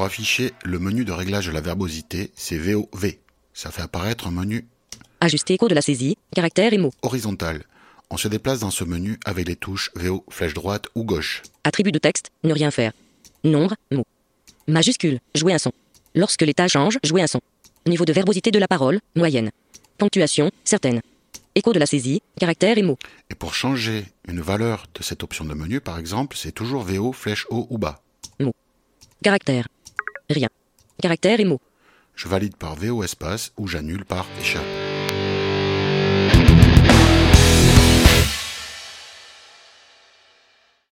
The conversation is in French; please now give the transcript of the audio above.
afficher le menu de réglage de la verbosité, c'est VOV. Ça fait apparaître un menu Ajuster cours de la saisie, caractères et mots. horizontal. On se déplace dans ce menu avec les touches VO, flèche droite ou gauche. Attribut de texte, ne rien faire. Nombre, mots. Majuscule, jouer un son. Lorsque l'état change, jouer un son. Niveau de verbosité de la parole, moyenne. Ponctuation, certaine. Écho de la saisie, caractères et mots. Et pour changer une valeur de cette option de menu, par exemple, c'est toujours VO, flèche haut ou bas. Caractères. Rien. Caractères et mots. Je valide par VO espace ou j'annule par échappe.